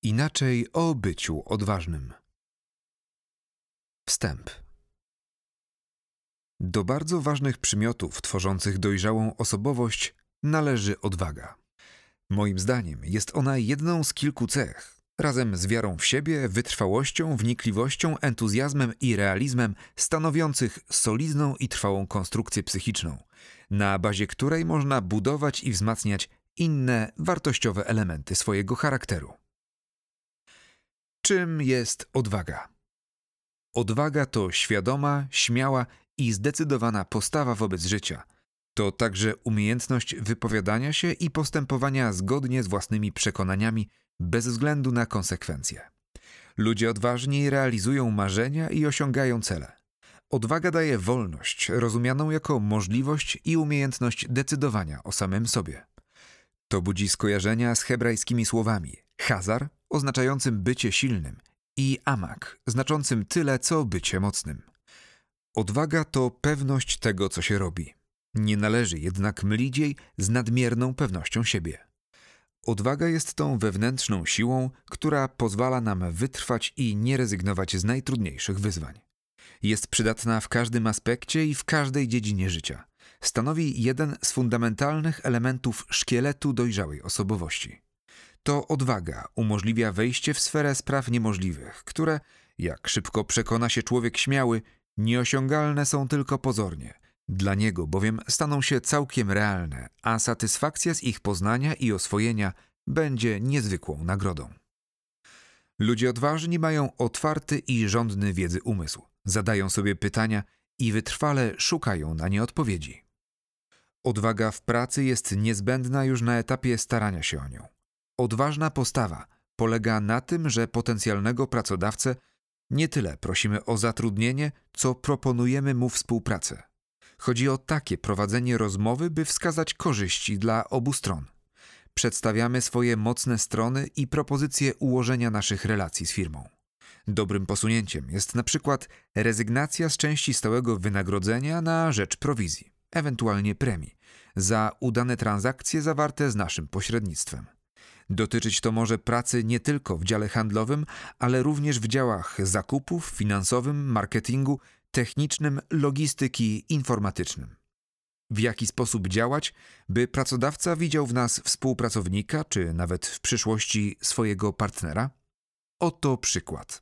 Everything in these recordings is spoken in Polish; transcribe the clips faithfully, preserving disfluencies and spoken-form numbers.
Inaczej o byciu odważnym. Wstęp. Do bardzo ważnych przymiotów tworzących dojrzałą osobowość należy odwaga. Moim zdaniem jest ona jedną z kilku cech, razem z wiarą w siebie, wytrwałością, wnikliwością, entuzjazmem i realizmem stanowiących solidną i trwałą konstrukcję psychiczną, na bazie której można budować i wzmacniać inne wartościowe elementy swojego charakteru. Czym jest odwaga? Odwaga to świadoma, śmiała i zdecydowana postawa wobec życia. To także umiejętność wypowiadania się i postępowania zgodnie z własnymi przekonaniami bez względu na konsekwencje. Ludzie odważni realizują marzenia i osiągają cele. Odwaga daje wolność, rozumianą jako możliwość i umiejętność decydowania o samym sobie. To budzi skojarzenia z hebrajskimi słowami chazar, oznaczającym bycie silnym, i amak, znaczącym tyle, co bycie mocnym. Odwaga to pewność tego, co się robi. Nie należy jednak mylić jej z nadmierną pewnością siebie. Odwaga jest tą wewnętrzną siłą, która pozwala nam wytrwać i nie rezygnować z najtrudniejszych wyzwań. Jest przydatna w każdym aspekcie i w każdej dziedzinie życia. Stanowi jeden z fundamentalnych elementów szkieletu dojrzałej osobowości. To odwaga umożliwia wejście w sferę spraw niemożliwych, które, jak szybko przekona się człowiek śmiały, nieosiągalne są tylko pozornie. Dla niego bowiem staną się całkiem realne, a satysfakcja z ich poznania i oswojenia będzie niezwykłą nagrodą. Ludzie odważni mają otwarty i żądny wiedzy umysł, zadają sobie pytania i wytrwale szukają na nie odpowiedzi. Odwaga w pracy jest niezbędna już na etapie starania się o nią. Odważna postawa polega na tym, że potencjalnego pracodawcę nie tyle prosimy o zatrudnienie, co proponujemy mu współpracę. Chodzi o takie prowadzenie rozmowy, by wskazać korzyści dla obu stron. Przedstawiamy swoje mocne strony i propozycje ułożenia naszych relacji z firmą. Dobrym posunięciem jest na przykład rezygnacja z części stałego wynagrodzenia na rzecz prowizji, ewentualnie premii, za udane transakcje zawarte z naszym pośrednictwem. Dotyczyć to może pracy nie tylko w dziale handlowym, ale również w działach zakupów, finansowym, marketingu, technicznym, logistyki, informatycznym. W jaki sposób działać, by pracodawca widział w nas współpracownika, czy nawet w przyszłości swojego partnera? Oto przykład.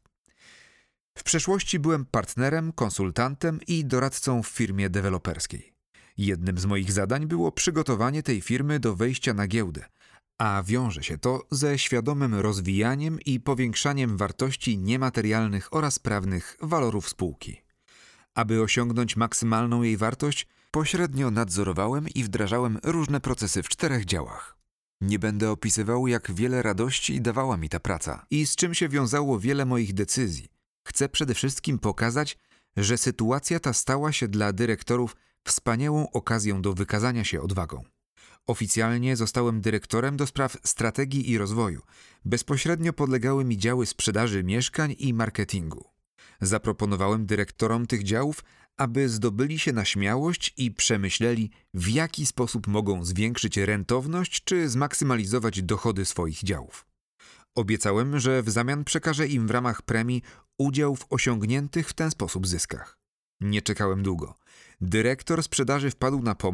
W przeszłości byłem partnerem, konsultantem i doradcą w firmie deweloperskiej. Jednym z moich zadań było przygotowanie tej firmy do wejścia na giełdę, a wiąże się to ze świadomym rozwijaniem i powiększaniem wartości niematerialnych oraz prawnych walorów spółki. Aby osiągnąć maksymalną jej wartość, pośrednio nadzorowałem i wdrażałem różne procesy w czterech działach. Nie będę opisywał, jak wiele radości dawała mi ta praca i z czym się wiązało wiele moich decyzji. Chcę przede wszystkim pokazać, że sytuacja ta stała się dla dyrektorów wspaniałą okazją do wykazania się odwagą. Oficjalnie zostałem dyrektorem do spraw strategii i rozwoju. Bezpośrednio podlegały mi działy sprzedaży mieszkań i marketingu. Zaproponowałem dyrektorom tych działów, aby zdobyli się na śmiałość i przemyśleli, w jaki sposób mogą zwiększyć rentowność czy zmaksymalizować dochody swoich działów. Obiecałem, że w zamian przekażę im w ramach premii udział w osiągniętych w ten sposób zyskach. Nie czekałem długo. Dyrektor sprzedaży wpadł na pomysł,